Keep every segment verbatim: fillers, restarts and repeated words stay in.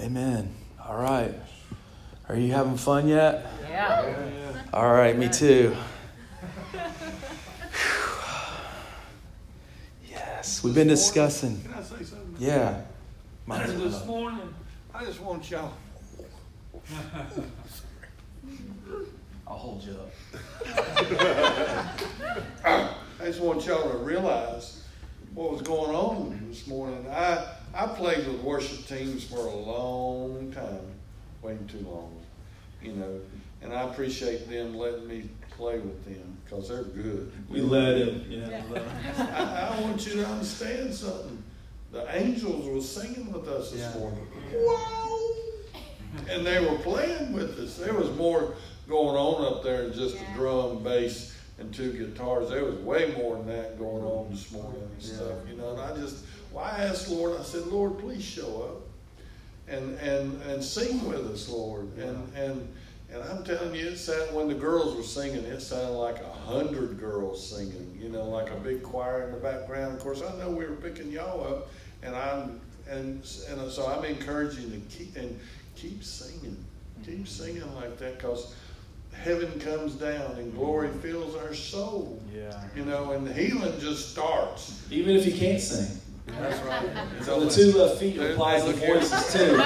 Amen. All right. Are you having fun yet? Yeah. yeah. All right, me too. Yes, we've been discussing. Can I say something? Yeah. This morning, I just want y'all. I'll hold you up. I just want y'all to realize what was going on this morning. I I played with worship teams for a long time, way too long, you know, and I appreciate them letting me play with them because they're good. We let him, yeah. I, I want you to understand something. The angels were singing with us this yeah. morning. Whoa! And they were playing with us. There was more going on up there than just a drum, bass, and two guitars. There was way more than that going on this morning and yeah. stuff, you know. And I just, well, I asked Lord, I said, Lord, please show up and and and sing with us, Lord. Yeah. And and and I'm telling you, it sounded, when the girls were singing, it sounded like a hundred girls singing, you know, like a big choir in the background. Of course, I know we were picking y'all up, and I'm and and so I'm encouraging you to keep and keep singing, keep singing like that, because heaven comes down and glory fills our soul. Yeah. You know, and healing just starts. Even if you can't sing. That's right. So the two left feet applies the voices too.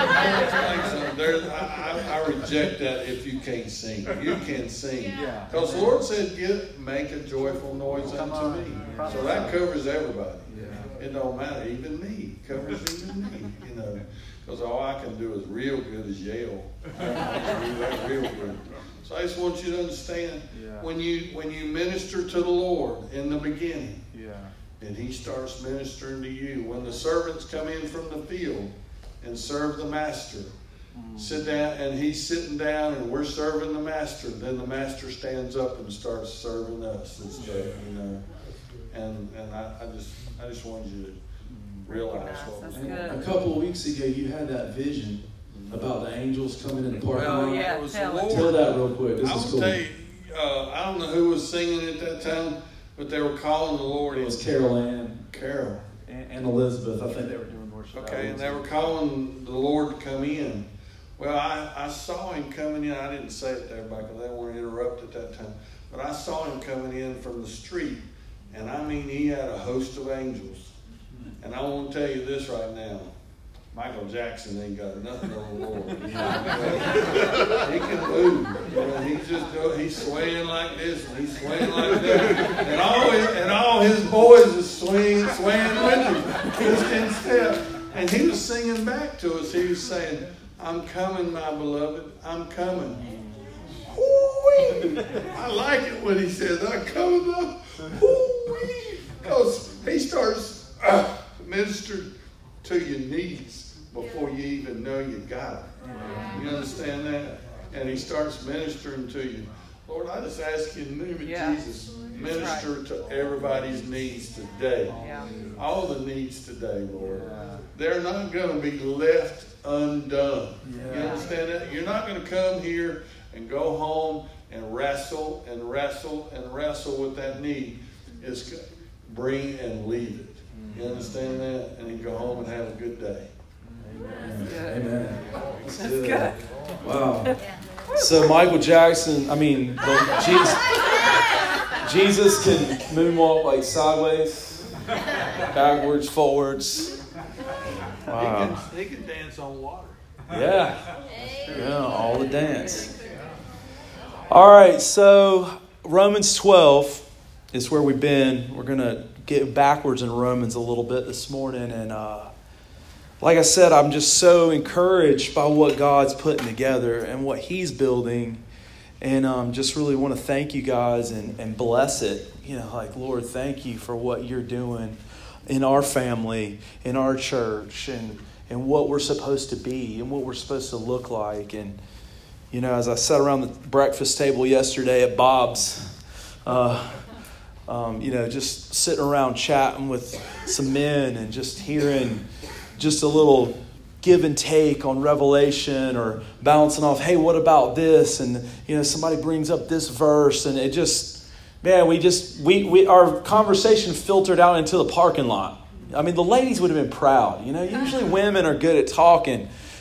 There's, I, I, I reject that if you can't sing. You can sing. Yeah. Because the Lord said, "Get make a joyful noise unto me." So that covers everybody. Yeah. It don't matter. Even me. Covers even me. You know. Because all I can do is real good as yell. I can do that real good. So I just want you to understand, yeah. when you when you minister to the Lord in the beginning, yeah. and He starts ministering to you. When the servants come in from the field and serve the master, mm. sit down, and he's sitting down, and we're serving the master. Then the master stands up and starts serving us and stuff, you know. And and I, I just I just wanted you to realize what was going on. A couple of weeks ago, you had that vision about the angels coming in the parking Well, lot. yeah, it was the tell it. Lord. Tell that real quick. This I'll is cool. tell you, uh, I don't know who was singing at that time, but they were calling the Lord. It was Carol Ann Carol. and, and Elizabeth. I think they were doing worship. Okay, and they were calling the Lord to come in. Well, I, I saw him coming in. I didn't say it to everybody because they weren't interrupted at that time. But I saw him coming in from the street. And I mean, he had a host of angels. And I want to tell you this right now. Michael Jackson ain't got nothing on the Lord. You know? He can move. You know, he's just go, he's swaying like this and he's swaying like that. And all his, and all his boys are swaying, swaying with him. Just in step. And he was singing back to us. He was saying, "I'm coming, my beloved. I'm coming." Ooh-wee. I like it when he says, "I'm coming up." Ooh-wee. Because he starts uh, ministering to your needs before you even know you got it. You understand that? And he starts ministering to you. Lord, I just ask you in the name of yeah. Jesus, minister right. to everybody's needs today. Yeah. All the needs today, Lord. Yeah. They're not going to be left undone. Yeah. You understand that? You're not going to come here and go home and wrestle and wrestle and wrestle with that need. It's bring and leave it. You understand that? And then go home and have a good day. Amen. Amen. That's good. good. Wow. So Michael Jackson, I mean, the, Jesus, Jesus can moonwalk like sideways, backwards, forwards. Wow. He can, he can dance on water. Yeah. Yeah, all the dance. All right, so Romans twelve is where we've been. We're going to get backwards in Romans a little bit this morning. And uh, like I said, I'm just so encouraged by what God's putting together and what He's building. And um, just really want to thank you guys and, and bless it. You know, like, Lord, thank you for what you're doing in our family, in our church, and, and what we're supposed to be and what we're supposed to look like. And, you know, as I sat around the breakfast table yesterday at Bob's, uh, um, you know, just sitting around chatting with some men and just hearing just a little give and take on Revelation or bouncing off, hey, what about this? And, you know, somebody brings up this verse and it just, man, we just, we, we our conversation filtered out into the parking lot. I mean, the ladies would have been proud. You know, usually women are good at talking.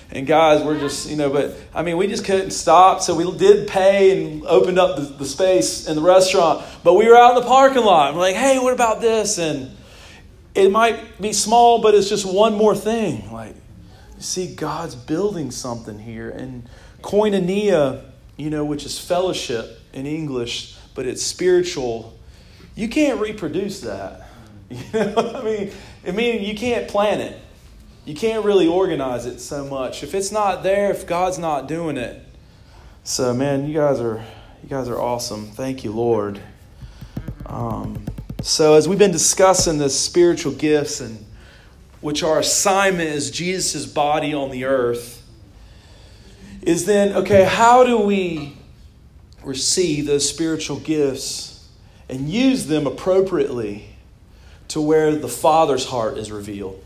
And guys, we're just, you know, but I mean, we just couldn't stop. So we did pay and opened up the, the space in the restaurant. But we were out in the parking lot. We're like, hey, what about this? And it might be small, but it's just one more thing. Like, you see, God's building something here. And koinonia, you know, which is fellowship in English, but it's spiritual. You can't reproduce that. You know what I mean? I mean, you can't plan it. You can't really organize it so much. If it's not there, if God's not doing it. So, man, you guys are you guys are awesome. Thank you, Lord. Um, so as we've been discussing the spiritual gifts, and which our assignment is Jesus' body on the earth, is then, okay, how do we receive those spiritual gifts and use them appropriately to where the Father's heart is revealed?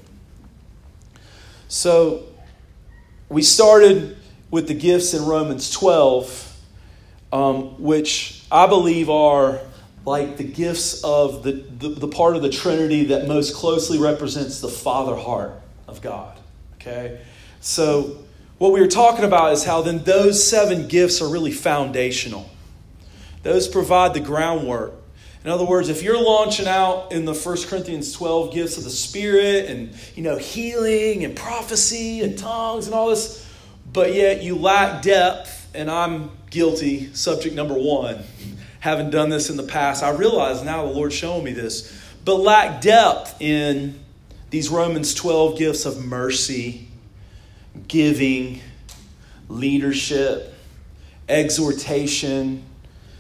So we started with the gifts in Romans twelve, um, which I believe are like the gifts of the, the, the part of the Trinity that most closely represents the Father heart of God. Okay? So what we were talking about is how then those seven gifts are really foundational. Those provide the groundwork. In other words, if you're launching out in the First Corinthians twelve gifts of the Spirit and, you know, healing and prophecy and tongues and all this, but yet you lack depth, and I'm guilty, subject number one, having done this in the past. I realize now the Lord's showing me this, but lack depth in these Romans twelve gifts of mercy, giving, leadership, exhortation,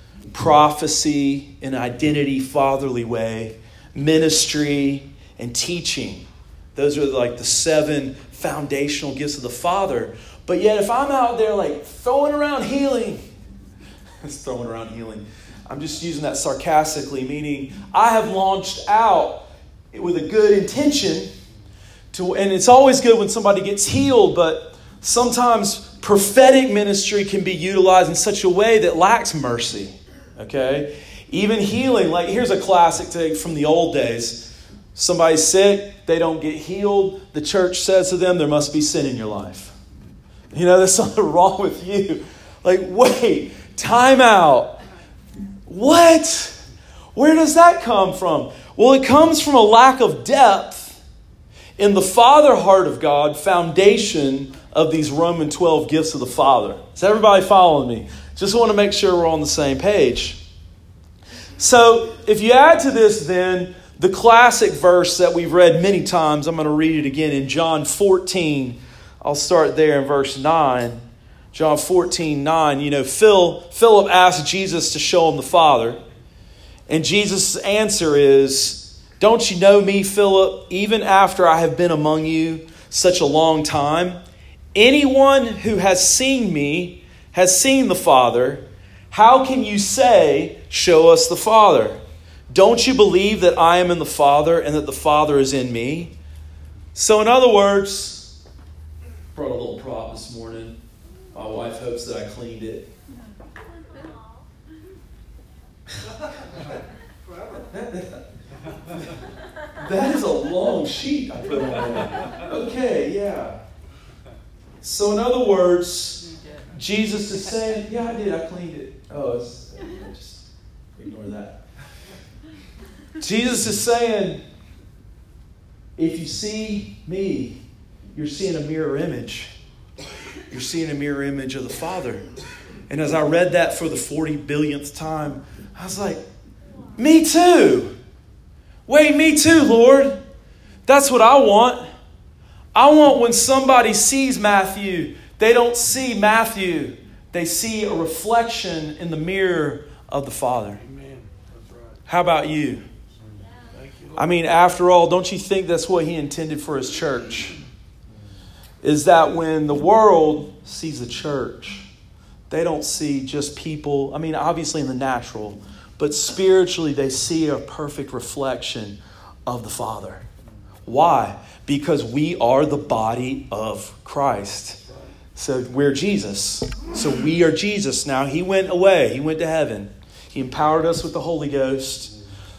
prophecy in an identity fatherly way, ministry, and teaching. Those are like the seven foundational gifts of the Father. But yet if I'm out there like throwing around healing, it's throwing around healing. I'm just using that sarcastically, meaning I have launched out with a good intention to, and it's always good when somebody gets healed, but sometimes prophetic ministry can be utilized in such a way that lacks mercy. Okay? Even healing, like here's a classic take from the old days. Somebody's sick, they don't get healed. The church says to them, there must be sin in your life. You know, there's something wrong with you. Like, wait, time out. What? Where does that come from? Well, it comes from a lack of depth in the Father heart of God, foundation of these Roman twelve gifts of the Father. Is everybody following me? Just want to make sure we're on the same page. So if you add to this then the classic verse that we've read many times, I'm going to read it again in John fourteen. I'll start there in verse nine. John fourteen, nine. You know, Phil, Philip asked Jesus to show him the Father. And Jesus' answer is, don't you know me, Philip, even after I have been among you such a long time? Anyone who has seen me has seen the Father. How can you say, show us the Father? Don't you believe that I am in the Father and that the Father is in me? So in other words, brought a little prop this morning. My wife hopes that I cleaned it. That is a long sheet I put on there. Okay, yeah. So in other words, Jesus is saying, yeah, I did, I cleaned it. Oh, it's, just ignore that. Jesus is saying, if you see me, you're seeing a mirror image. You're seeing a mirror image of the Father. And as I read that for the forty billionth time, I was like, me too. Wait, me too, Lord. That's what I want. I want when somebody sees Matthew, they don't see Matthew. They see a reflection in the mirror of the Father. Amen. That's right. How about you? Thank you, Lord. I mean, after all, don't you think that's what he intended for his church? Is that when the world sees the church, they don't see just people, I mean, obviously in the natural, but spiritually they see a perfect reflection of the Father. Why? Because we are the body of Christ. So we're Jesus. So we are Jesus now. He went away. He went to heaven. He empowered us with the Holy Ghost.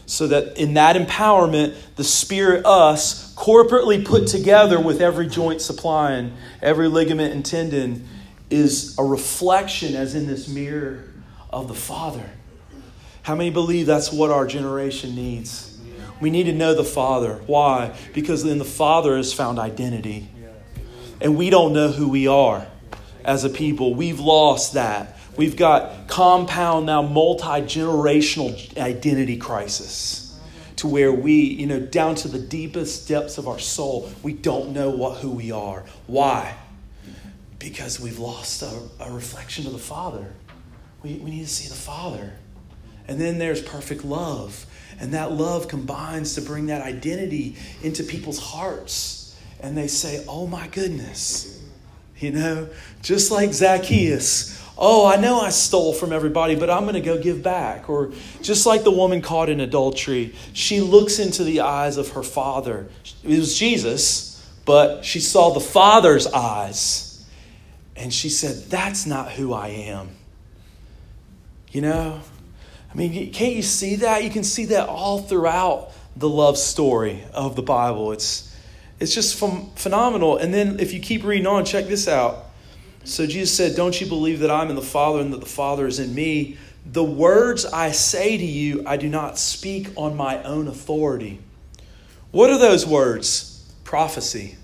So that in that empowerment, the Spirit, us, corporately put together with every joint supplying, every ligament and tendon, is a reflection, as in this mirror, of the Father. How many believe that's what our generation needs? We need to know the Father. Why? Because in the Father is found identity. And we don't know who we are as a people. We've lost that. We've got compound, now multi-generational identity crisis, to where we, you know, down to the deepest depths of our soul, we don't know what who we are. Why? Because we've lost a, a reflection of the Father. We, we need to see the Father. And then there's perfect love. And that love combines to bring that identity into people's hearts. And they say, oh my goodness. You know, just like Zacchaeus. Oh, I know I stole from everybody, but I'm going to go give back. Or just like the woman caught in adultery, she looks into the eyes of her Father. It was Jesus, but she saw the Father's eyes. And she said, that's not who I am. You know, I mean, can't you see that? You can see that all throughout the love story of the Bible. It's it's just ph- phenomenal. And then if you keep reading on, check this out. So Jesus said, don't you believe that I'm in the Father and that the Father is in me? The words I say to you, I do not speak on my own authority. What are those words? Prophecy.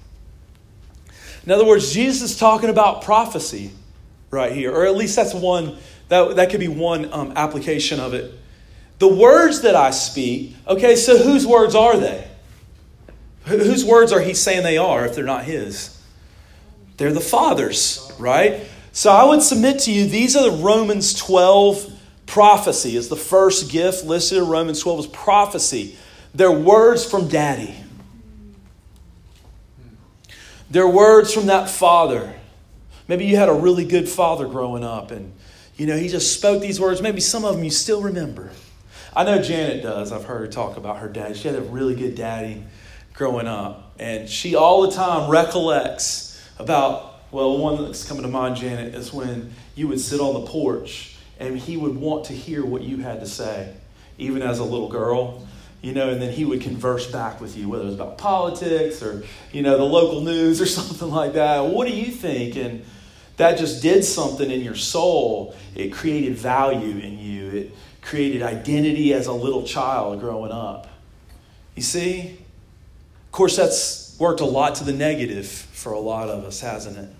In other words, Jesus is talking about prophecy right here. Or at least that's one, that, that could be one um, application of it. The words that I speak, okay, so whose words are they? Wh- whose words are he saying they are if they're not his? They're the Father's, right? So I would submit to you, these are the Romans twelve prophecy. Is the first gift listed in Romans twelve as prophecy. They're words from Daddy. They're words from that Father. Maybe you had a really good father growing up and, you know, he just spoke these words. Maybe some of them you still remember. I know Janet does. I've heard her talk about her dad. She had a really good daddy growing up. And she all the time recollects about, well, one that's coming to mind, Janet, is when you would sit on the porch and he would want to hear what you had to say, even as a little girl, you know, and then he would converse back with you, whether it was about politics or, you know, the local news or something like that. What do you think? And that just did something in your soul. It created value in you. It created identity as a little child growing up. You see? Of course, that's worked a lot to the negative for a lot of us, hasn't it?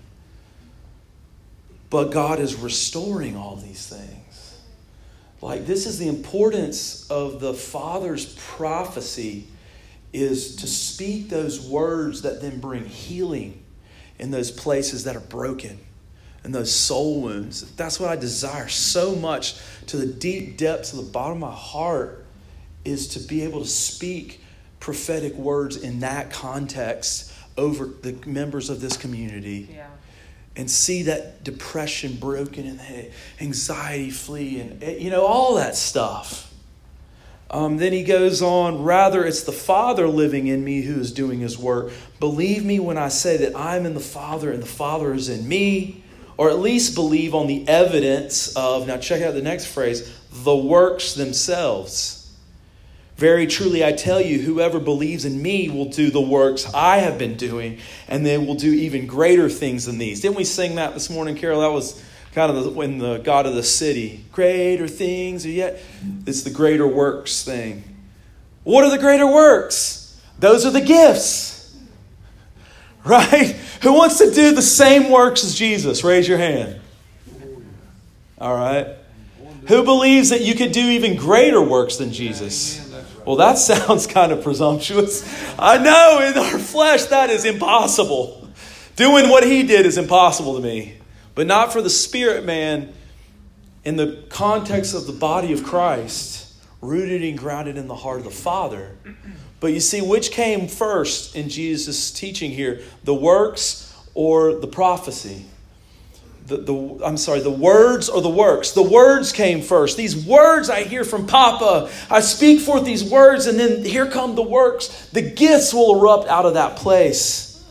But God is restoring all these things. Like, this is the importance of the Father's prophecy, is to speak those words that then bring healing in those places that are broken and those soul wounds. That's what I desire so much, to the deep depths of the bottom of my heart, is to be able to speak prophetic words in that context over the members of this community. Yeah. And see that depression broken and the anxiety flee and, you know, all that stuff. Um, then he goes on, rather it's the Father living in me who is doing his work. Believe me when I say that I'm in the Father and the Father is in me. Or at least believe on the evidence of, now check out the next phrase, the works themselves. Very truly, I tell you, whoever believes in me will do the works I have been doing, and they will do even greater things than these. Didn't we sing that this morning, Carol? That was kind of the, when the God of the city. Greater things, or yet it's the greater works thing. What are the greater works? Those are the gifts, right? Who wants to do the same works as Jesus? Raise your hand. All right. Who believes that you could do even greater works than Jesus? Well, that sounds kind of presumptuous. I know in our flesh that is impossible. Doing what he did is impossible to me. But not for the spirit man, in the context of the body of Christ, rooted and grounded in the heart of the Father. But you see, which came first in Jesus' teaching here? The works or the prophecy? The, the, I'm sorry, the words or the works? The words came first. These words I hear from Papa. I speak forth these words, and then here come the works. The gifts will erupt out of that place.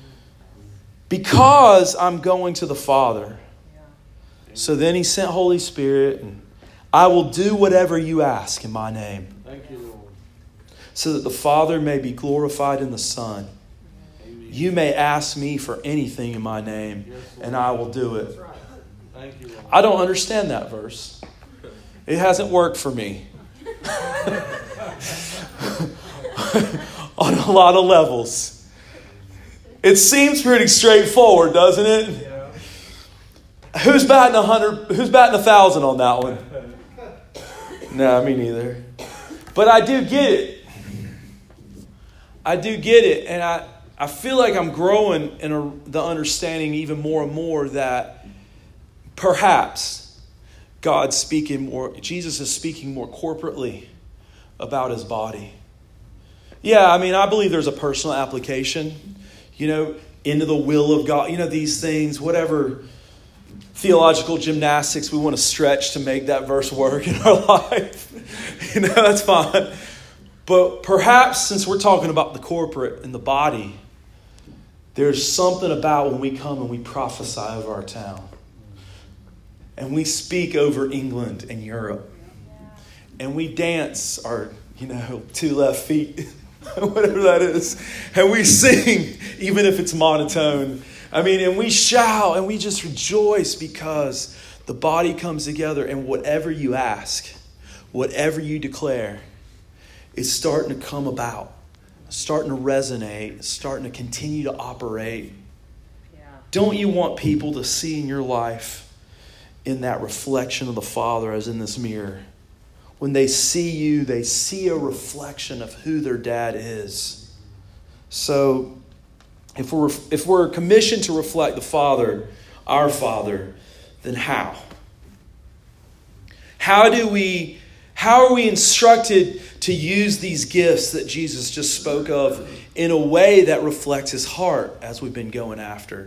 Because I'm going to the Father. So then he sent Holy Spirit, and I will do whatever you ask in my name. Thank you, Lord. so that the Father may be glorified in the Son. You may ask me for anything in my name, and I will do it. I don't understand that verse. It hasn't worked for me. On a lot of levels. It seems pretty straightforward, doesn't it? Who's batting a hundred? Who's batting a thousand on that one? No, me neither. But I do get it. I do get it, and I, I feel like I'm growing in a, the understanding even more and more that perhaps God's speaking more. Jesus is speaking more corporately about his body. Yeah, I mean, I believe there's a personal application, you know, into the will of God. You know, these things, whatever theological gymnastics we want to stretch to make that verse work in our life. You know, that's fine. But perhaps since we're talking about the corporate and the body, there's something about when we come and we prophesy over our town. And we speak over England and Europe. And we dance our, you know, two left feet, whatever that is. And we sing, even if it's monotone. I mean, and we shout and we just rejoice because the body comes together, and whatever you ask, whatever you declare, it's starting to come about, starting to resonate, starting to continue to operate. Yeah. Don't you want people to see in your life in that reflection of the Father as in this mirror? When they see you, they see a reflection of who their dad is. So if we're if we're commissioned to reflect the Father, our Father, then how? How do we how are we instructed to use these gifts that Jesus just spoke of in a way that reflects his heart as we've been going after?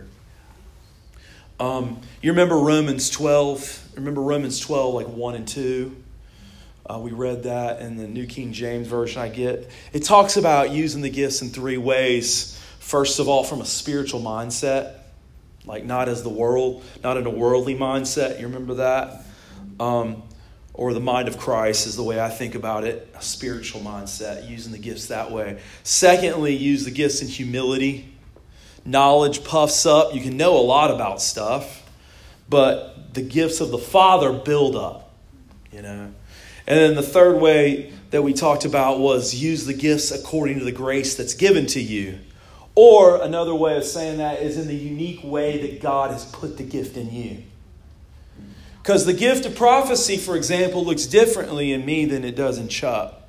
Um, you remember Romans twelve? Remember Romans twelve, like one and two? Uh, we read that in the New King James Version I get. It talks about using the gifts in three ways. First of all, from a spiritual mindset, like not as the world, not in a worldly mindset. You remember that? Um, or the mind of Christ is the way I think about it. A spiritual mindset, using the gifts that way. Secondly, use the gifts in humility. Knowledge puffs up. You can know a lot about stuff, but the gifts of the Father build up, you know. And then the third way that we talked about was use the gifts according to the grace that's given to you. Or another way of saying that is in the unique way that God has put the gift in you. Because the gift of prophecy, for example, looks differently in me than it does in Chuck.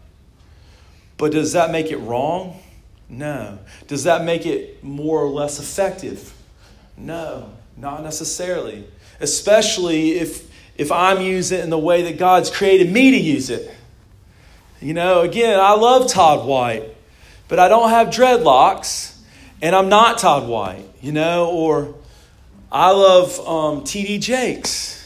But does that make it wrong? No. Does that make it more or less effective? No, not necessarily. Especially if if I'm using it in the way that God's created me to use it. You know, again, I love Todd White, but I don't have dreadlocks, and I'm not Todd White, you know, or I love um, T D Jakes,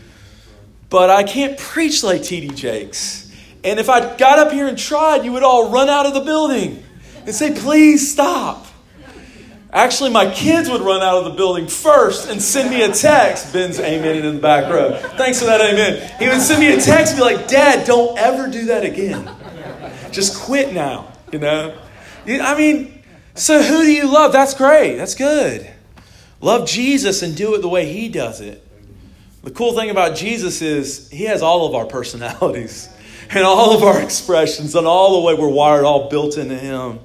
but I can't preach like T D Jakes. And if I got up here and tried, you would all run out of the building and say, please stop. Actually, my kids would run out of the building first and send me a text. Ben's amening in the back row. Thanks for that amen. He would send me a text and be like, Dad, don't ever do that again. Just quit now, you know. I mean, so who do you love? That's great. That's good. Love Jesus and do it the way he does it. The cool thing about Jesus is he has all of our personalities and all of our expressions and all the way we're wired, all built into him.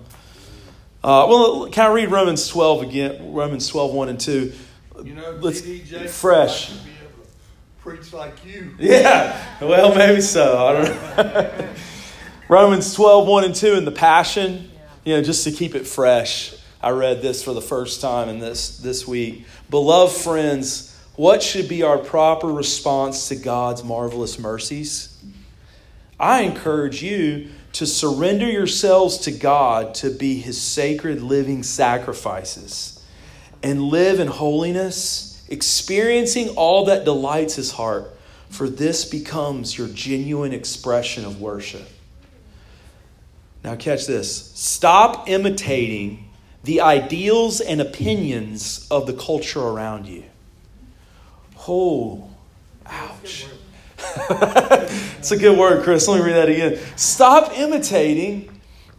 Uh, well, can I read Romans twelve again? Romans twelve, one and two. You know, Let's T D J fresh. Be able to preach like you. Yeah. Well, maybe so. I don't know. Romans twelve, one and two in the Passion. You know, just to keep it fresh. I read this for the first time in this, this week. Beloved friends, what should be our proper response to God's marvelous mercies? I encourage you to surrender yourselves to God to be his sacred living sacrifices and live in holiness, experiencing all that delights his heart, for this becomes your genuine expression of worship. Now catch this. Stop imitating the ideals and opinions of the culture around you. Oh, ouch. It's a good word, Chris. Let me read that again. Stop imitating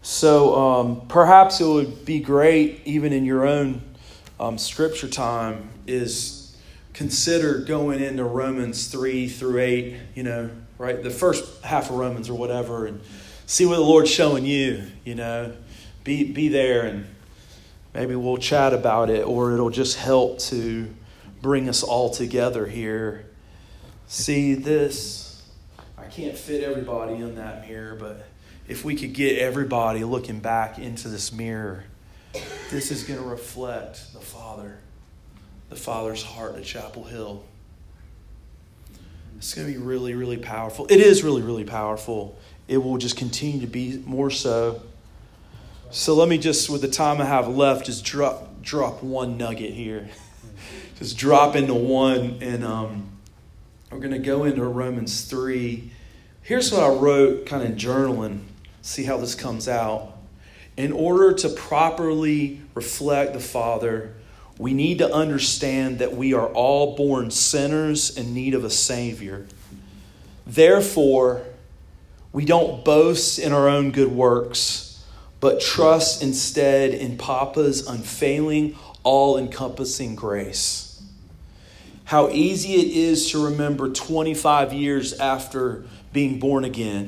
So um, perhaps it would be great, even in your own um, scripture time, is consider going into Romans three through eight, you know, right? The first half of Romans or whatever, and see what the Lord's showing you, you know. Be, be there, and maybe we'll chat about it, or it'll just help to bring us all together here. See this? I can't fit everybody in that mirror, but if we could get everybody looking back into this mirror, this is going to reflect the Father, the Father's heart at Chapel Hill. It's going to be really, really powerful. It is really, really powerful. It will just continue to be more so. So let me just, with the time I have left, just drop drop one nugget here. Just drop into one, and um, we're going to go into Romans three. Here's what I wrote kind of journaling. See how this comes out. In order to properly reflect the Father, we need to understand that we are all born sinners in need of a Savior. Therefore, we don't boast in our own good works, but trust instead in Papa's unfailing, all-encompassing grace. How easy it is to remember twenty-five years after being born again,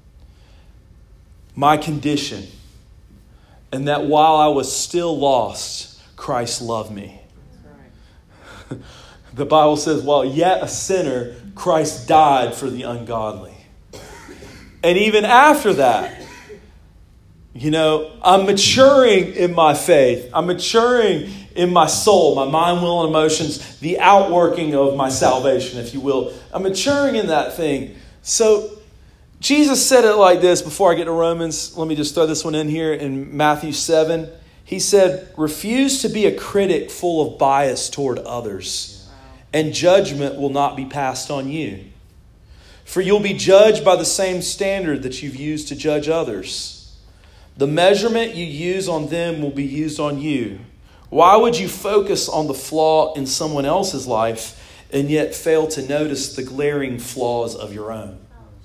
my condition, and that while I was still lost, Christ loved me. Right. The Bible says, while yet a sinner, Christ died for the ungodly. And even after that, you know, I'm maturing in my faith. I'm maturing in my soul, my mind, will, and emotions, the outworking of my salvation, if you will. I'm maturing in that thing. So Jesus said it like this before I get to Romans. Let me just throw this one in here in Matthew seven. He said, refuse to be a critic full of bias toward others, and judgment will not be passed on you. For you'll be judged by the same standard that you've used to judge others. The measurement you use on them will be used on you. Why would you focus on the flaw in someone else's life and yet fail to notice the glaring flaws of your own?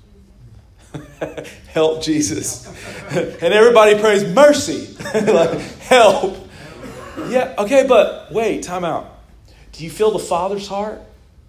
Help, Jesus. And everybody prays mercy. Like, help. Yeah, okay, but wait, time out. Do you feel the Father's heart?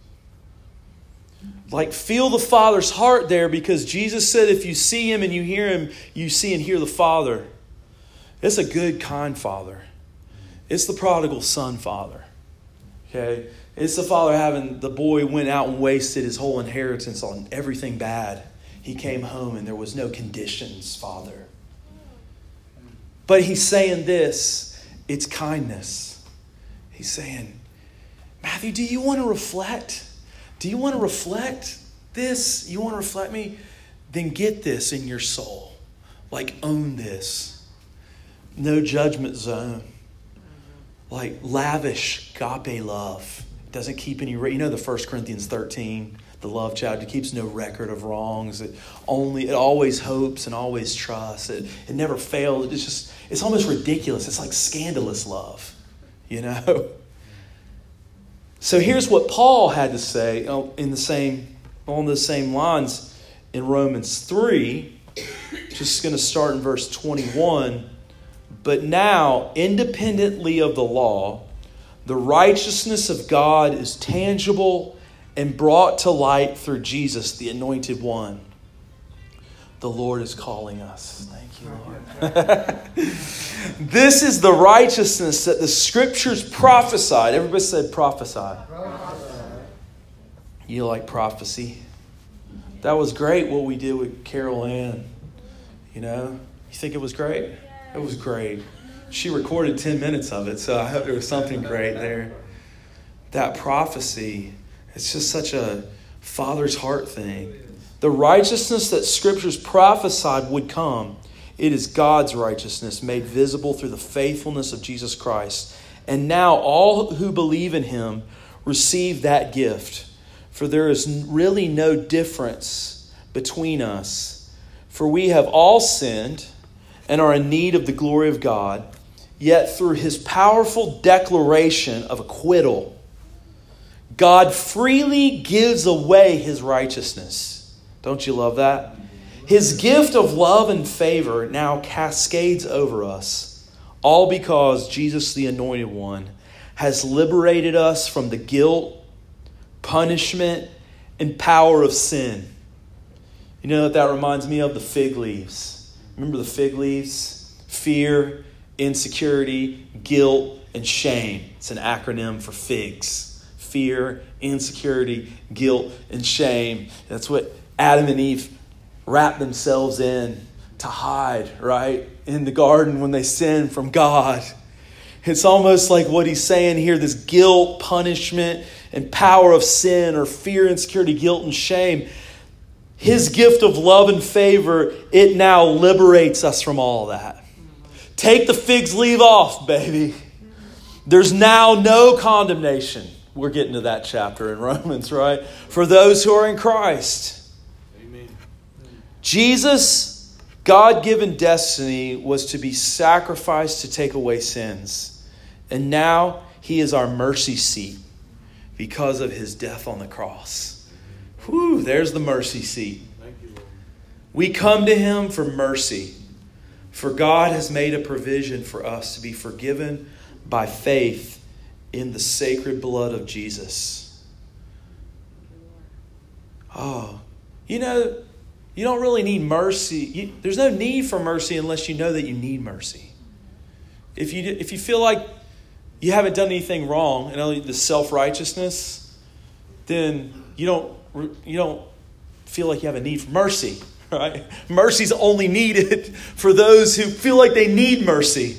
Like, feel the Father's heart there, because Jesus said if you see Him and you hear Him, you see and hear the Father. It's a good, kind Father. It's the prodigal son Father. Okay? It's the Father having the boy went out and wasted his whole inheritance on everything bad. He came home and there was no conditions, Father. But He's saying this, it's kindness. He's saying, Matthew, do you want to reflect? Do you want to reflect this? You want to reflect me? Then get this in your soul. Like, own this. No judgment zone. Like, lavish agape love. It doesn't keep any, you know the First Corinthians thirteen, the love chapter, it keeps no record of wrongs. It only, it always hopes and always trusts. It, it never fails. It's just, it's almost ridiculous. It's like scandalous love, you know? So here's what Paul had to say in the same, on the same lines in Romans three. Just going to start in verse twenty-one. But now, independently of the law, the righteousness of God is tangible and brought to light through Jesus, the Anointed One. The Lord is calling us. Thank you, Lord. This is the righteousness that the Scriptures prophesied. Everybody said prophesied. You like prophecy? That was great what we did with Carol Ann. You know, you think it was great? It was great. She recorded ten minutes of it, so I hope there was something great there. That prophecy, it's just such a Father's heart thing. The righteousness that Scriptures prophesied would come, it is God's righteousness made visible through the faithfulness of Jesus Christ. And now all who believe in Him receive that gift. For there is really no difference between us. For we have all sinned and are in need of the glory of God. Yet through His powerful declaration of acquittal, God freely gives away His righteousness. Don't you love that? His gift of love and favor now cascades over us, all because Jesus, the Anointed One, has liberated us from the guilt, punishment, and power of sin. You know what that reminds me of? The fig leaves. Remember the fig leaves? Fear, insecurity, guilt, and shame. It's an acronym for figs. Fear, insecurity, guilt, and shame. That's what Adam and Eve wrapped themselves in to hide, right? In the garden when they sinned from God. It's almost like what he's saying here, this guilt, punishment, and power of sin, or fear, insecurity, guilt, and shame. His gift of love and favor, it now liberates us from all that. Take the fig's leaf off, baby. There's now no condemnation. We're getting to that chapter in Romans, right? For those who are in Christ. Amen. Jesus' God-given destiny was to be sacrificed to take away sins. And now he is our mercy seat because of his death on the cross. Whew, there's the mercy seat. Thank you, Lord. We come to him for mercy. For God has made a provision for us to be forgiven by faith in the sacred blood of Jesus. Oh, you know, you don't really need mercy. You, there's no need for mercy unless you know that you need mercy. If you if you feel like you haven't done anything wrong and only the self-righteousness, then you don't you don't feel like you have a need for mercy, right? Mercy's only needed for those who feel like they need mercy.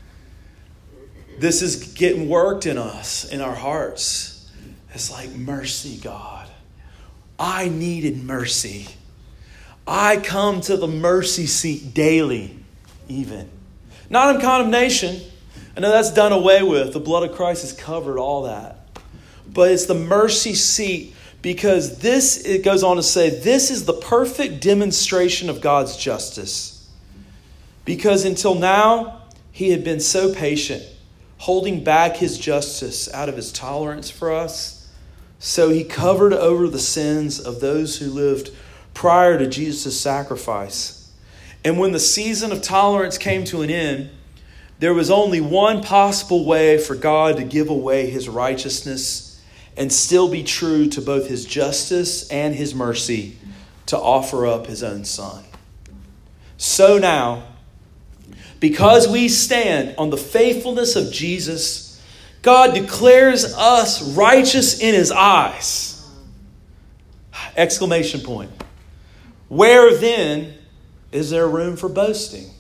This is getting worked in us, in our hearts. It's like, mercy, God. I needed mercy. I come to the mercy seat daily, even. Not in condemnation. I know that's done away with. The blood of Christ has covered all that. But it's the mercy seat because this, it goes on to say, this is the perfect demonstration of God's justice. Because until now, he had been so patient, holding back his justice out of his tolerance for us. So he covered over the sins of those who lived prior to Jesus' sacrifice. And when the season of tolerance came to an end, there was only one possible way for God to give away his righteousness and still be true to both his justice and his mercy, to offer up his own Son. So now, because we stand on the faithfulness of Jesus, God declares us righteous in his eyes. Exclamation point. Where then is there room for boasting?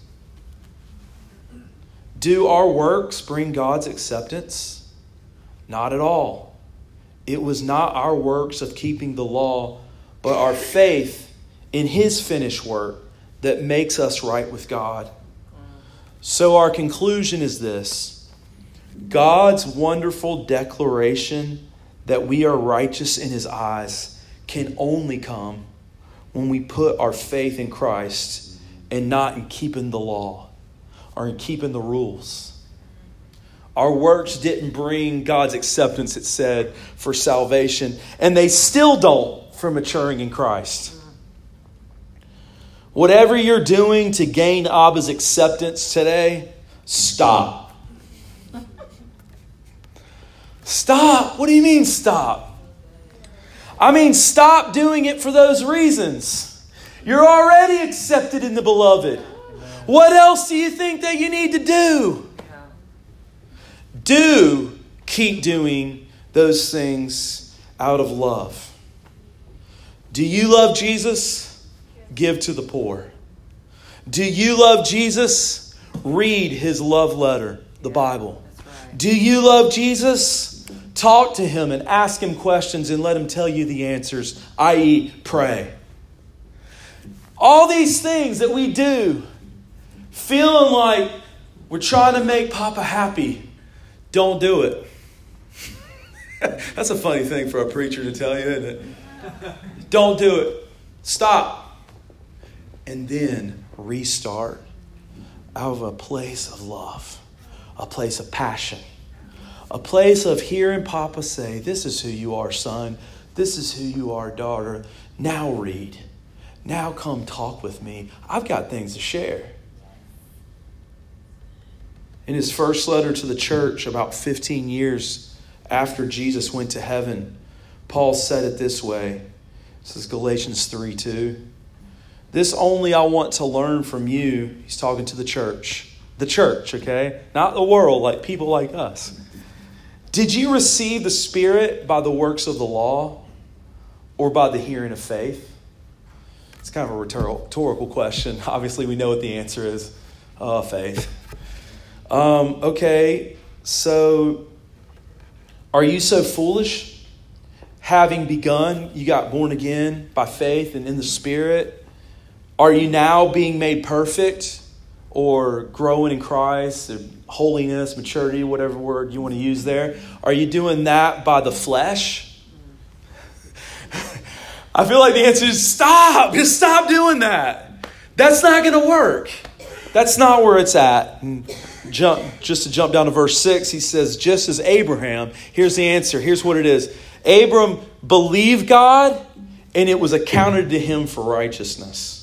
Do our works bring God's acceptance? Not at all. It was not our works of keeping the law, but our faith in his finished work that makes us right with God. So our conclusion is this: God's wonderful declaration that we are righteous in his eyes can only come when we put our faith in Christ and not in keeping the law or in keeping the rules. Our works didn't bring God's acceptance, it said, for salvation, and they still don't for maturing in Christ. Whatever you're doing to gain Abba's acceptance today, stop. Stop. What do you mean stop? I mean stop doing it for those reasons. You're already accepted in the beloved. What else do you think that you need to do? Do keep doing those things out of love. Do you love Jesus? Give to the poor. Do you love Jesus? Read his love letter, the Bible. Do you love Jesus? Talk to him and ask him questions and let him tell you the answers, that is pray. All these things that we do, feeling like we're trying to make Papa happy, don't do it. That's a funny thing for a preacher to tell you, isn't it? Don't do it. Stop. And then restart out of a place of love, a place of passion, a place of hearing Papa say, this is who you are, son. This is who you are, daughter. Now read. Now come talk with me. I've got things to share. In his first letter to the church, about fifteen years after Jesus went to heaven, Paul said it this way. This is Galatians three two. This only I want to learn from you. He's talking to the church. The church, okay? Not the world, like people like us. Did you receive the Spirit by the works of the law or by the hearing of faith? It's kind of a rhetorical question. Obviously, we know what the answer is. Uh, faith. Um, okay, so are you so foolish? Having begun, you got born again by faith and in the Spirit. Are you now being made perfect or growing in Christ, or holiness, maturity, whatever word you want to use there? Are you doing that by the flesh? I feel like the answer is stop. Just stop doing that. That's not going to work. That's not where it's at. And jump, just to jump down to verse six, he says, just as Abraham, here's the answer. Here's what it is. Abram believed God, and it was accounted to him for righteousness.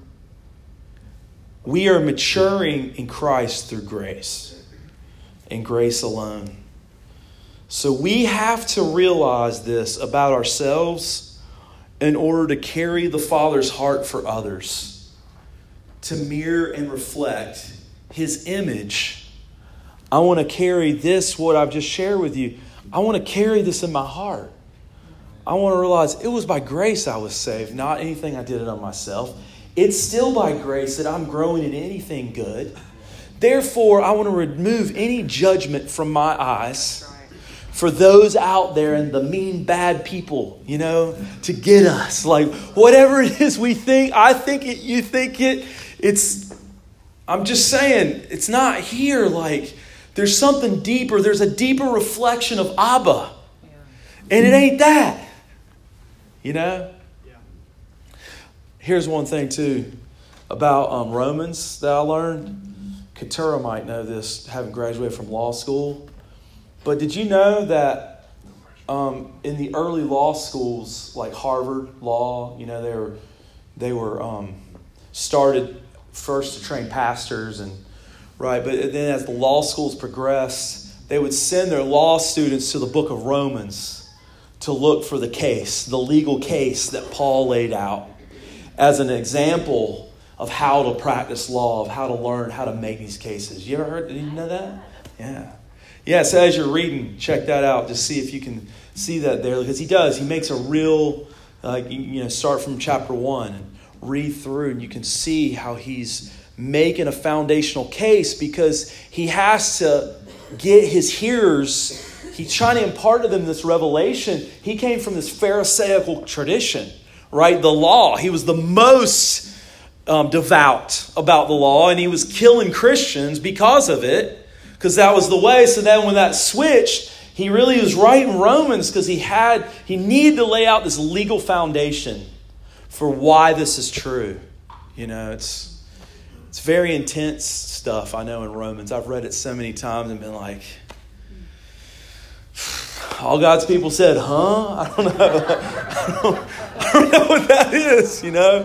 We are maturing in Christ through grace, and grace alone. So we have to realize this about ourselves in order to carry the Father's heart for others, to mirror and reflect His image. I want to carry this, what I've just shared with you. I want to carry this in my heart. I want to realize it was by grace I was saved, not anything I did it on myself. It's still by grace that I'm growing in anything good. Therefore, I want to remove any judgment from my eyes for those out there and the mean, bad people, you know, to get us. Like, whatever it is we think, I think it, you think it, it's, I'm just saying, it's not here. Like, there's something deeper. There's a deeper reflection of Abba. And it ain't that. You know? Here's one thing, too, about um, Romans that I learned. Keturah might know this, having graduated from law school. But did you know that um, in the early law schools, like Harvard Law, you know, they were, they were um, started first to train pastors, and right, but then as the law schools progressed, they would send their law students to the book of Romans to look for the case, the legal case that Paul laid out as an example of how to practice law, of how to learn, how to make these cases. You ever heard, did you know that? Yeah. Yeah, so as you're reading, check that out. Just see if you can see that there. Because he does. He makes a real, uh, you know, start from chapter one and read through. And you can see how he's making a foundational case because he has to get his hearers. He's trying to impart to them this revelation. He came from this Pharisaical tradition, right? The law. He was the most um, devout about the law. And he was killing Christians because of it. Because that was the way. So then when that switched, he really was writing Romans because he had, he needed to lay out this legal foundation for why this is true. You know, it's it's very intense stuff, I know, in Romans. I've read it so many times and been like, all God's people said, huh? I don't know. I don't, I don't know what that is, you know.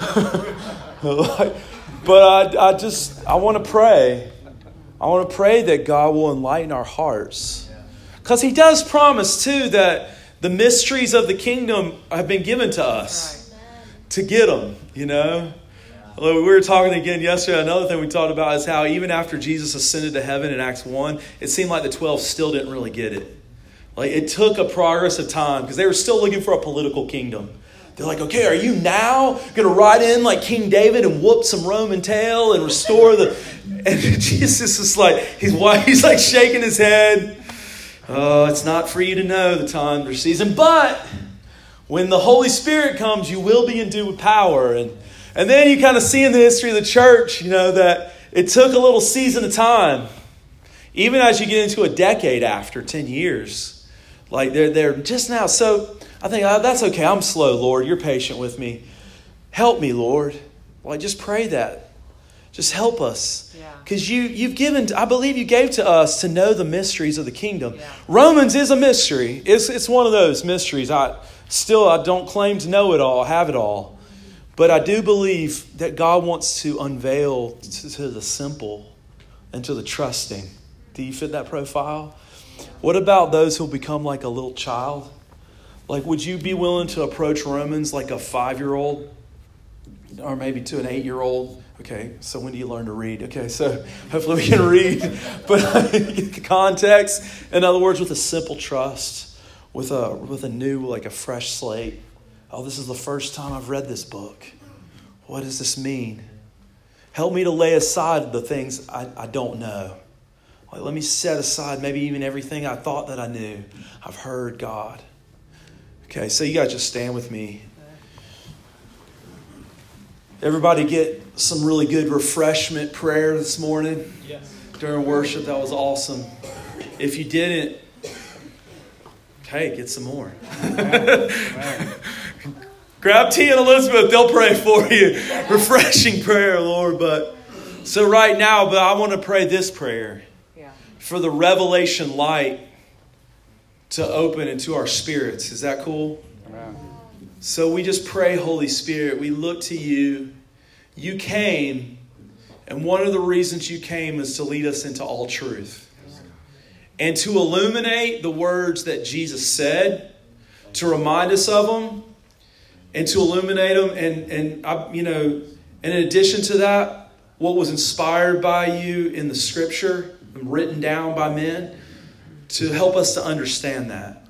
But I, I just, I want to pray. I want to pray that God will enlighten our hearts. Because He does promise, too, that the mysteries of the kingdom have been given to us to get them, you know. We were talking again yesterday. Another thing we talked about is how even after Jesus ascended to heaven in Acts one, it seemed like the twelve still didn't really get it. Like, it took a progress of time because they were still looking for a political kingdom. They're like, okay, are you now going to ride in like King David and whoop some Roman tail and restore the... And Jesus is like, he's, he's like shaking his head. Oh, it's not for you to know the time or season. But when the Holy Spirit comes, you will be endued with power. And, and then you kind of see in the history of the church, you know, that it took a little season of time. Even as you get into a decade after, ten years. Like they're, they're just now. So I think, oh, that's okay. I'm slow, Lord. You're patient with me. Help me, Lord. Like, just pray that. Just help us. Because you, you've given, I believe you gave to us to know the mysteries of the kingdom. Yeah. Romans is a mystery. It's, it's one of those mysteries. I still, I don't claim to know it all, have it all. But I do believe that God wants to unveil to, to the simple and to the trusting. Do you fit that profile? What about those who become like a little child? Like, would you be willing to approach Romans like a five-year-old? Or maybe to an eight-year-old? Okay, so when do you learn to read? Okay, so hopefully we can read. But get the context. In other words, with a simple trust. With a, with a new, like a fresh slate. Oh, this is the first time I've read this book. What does this mean? Help me to lay aside the things I, I don't know. Like, let me set aside maybe even everything I thought that I knew. I've heard God. Okay, so you guys just stand with me. Everybody get some really good refreshment prayer this morning. Yes. During worship. That was awesome. If you didn't, hey, get some more. Grab T and Elizabeth. They'll pray for you. Refreshing prayer, Lord. But so right now, but I want to pray this prayer. Yeah. For the revelation light to open into our spirits. Is that cool? Amen. So we just pray, Holy Spirit, we look to you. You came, and one of the reasons you came is to lead us into all truth. And to illuminate the words that Jesus said, to remind us of them, and to illuminate them. And, and I, you know, and in addition to that, what was inspired by you in the scripture, written down by men, to help us to understand that.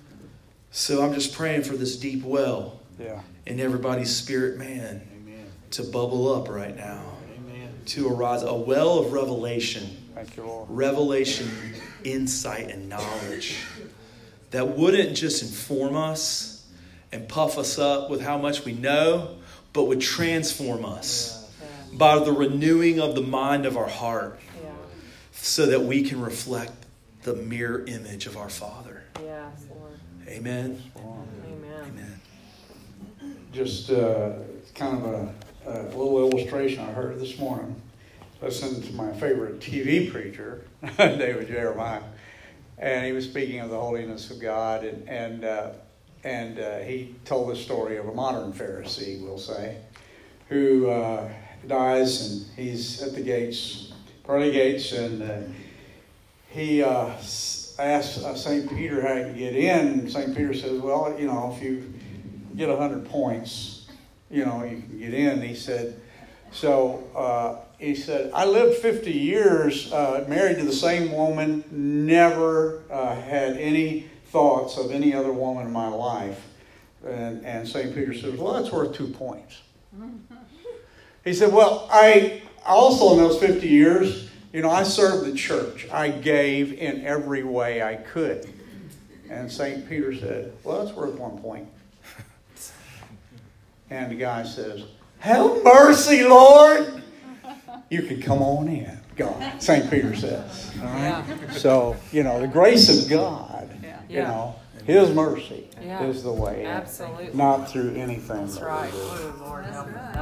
So I'm just praying for this deep well yeah. in everybody's spirit, man, Amen. To bubble up right now. Amen. To arise, a well of revelation. Thank you, Lord. Revelation, insight, and knowledge that wouldn't just inform us and puff us up with how much we know, but would transform us yeah. Yeah. by the renewing of the mind of our heart yeah. so that we can reflect the mirror image of our Father. Yes, Lord. Amen. Amen. Amen. Just uh, kind of a, a little illustration I heard this morning. Listening to my favorite T V preacher, David Jeremiah, and he was speaking of the holiness of God, and and uh, and uh, he told the story of a modern Pharisee, we'll say, who uh, dies, and he's at the gates, pearly gates, and uh, he uh, asked uh, Saint Peter how to get in, and Saint Peter says, well, you know, if you get one hundred points, you know, you can get in. He said, so... Uh, He said, I lived fifty years uh, married to the same woman, never uh, had any thoughts of any other woman in my life. And, and Saint Peter says, well, that's worth two points. He said, well, I also in those fifty years, you know, I served the church. I gave in every way I could. And Saint Peter said, well, that's worth one point. And the guy says, have mercy, Lord. You can come on in, God, Saint Peter says. All right? Yeah. So, you know, the grace of God, yeah. you yeah. know, His mercy yeah. is the way. Absolutely. Not through anything. That's right. Oh, Lord, help me.